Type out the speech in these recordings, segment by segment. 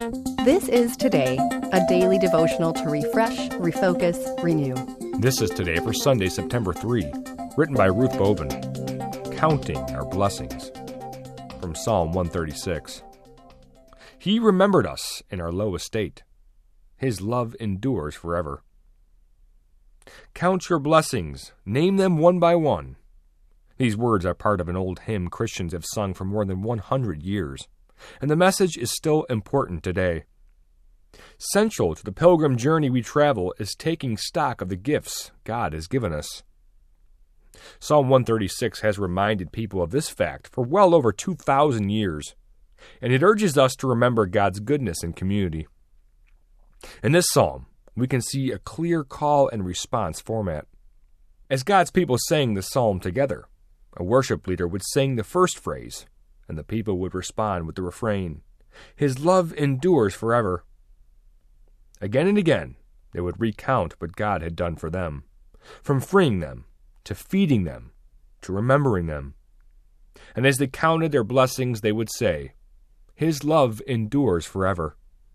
This is Today, a daily devotional to refresh, refocus, renew. This is Today for Sunday, September 3, written by Ruth Bobin. Counting our blessings. From Psalm 136. He remembered us in our low estate. His love endures forever. Count your blessings, name them one by one. These words are part of an old hymn Christians have sung for more than 100 years, and the message is still important today. Central to the pilgrim journey we travel is taking stock of the gifts God has given us. Psalm 136 has reminded people of this fact for well over 2,000 years, and it urges us to remember God's goodness in community. In this psalm, we can see a clear call and response format. As God's people sang the psalm together, a worship leader would sing the first phrase, and the people would respond with the refrain, "His love endures forever." Again and again, they would recount what God had done for them, from freeing them, to feeding them, to remembering them. And as they counted their blessings, they would say, "His love endures forever."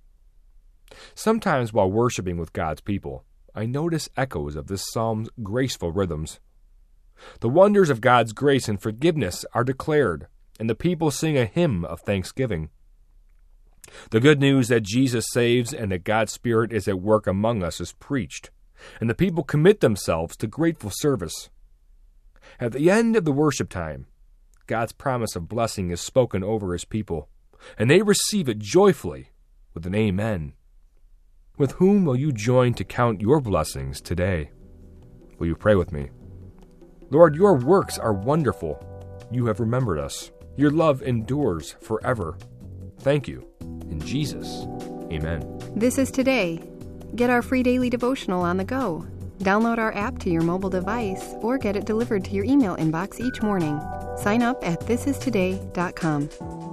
Sometimes while worshiping with God's people, I notice echoes of this psalm's graceful rhythms. The wonders of God's grace and forgiveness are declared, and the people sing a hymn of thanksgiving. The good news that Jesus saves and that God's Spirit is at work among us is preached, and the people commit themselves to grateful service. At the end of the worship time, God's promise of blessing is spoken over His people, and they receive it joyfully with an amen. With whom will you join to count your blessings today? Will you pray with me? Lord, your works are wonderful. You have remembered us. Your love endures forever. Thank you. In Jesus, amen. This is Today. Get our free daily devotional on the go. Download our app to your mobile device or get it delivered to your email inbox each morning. Sign up at thisistoday.com.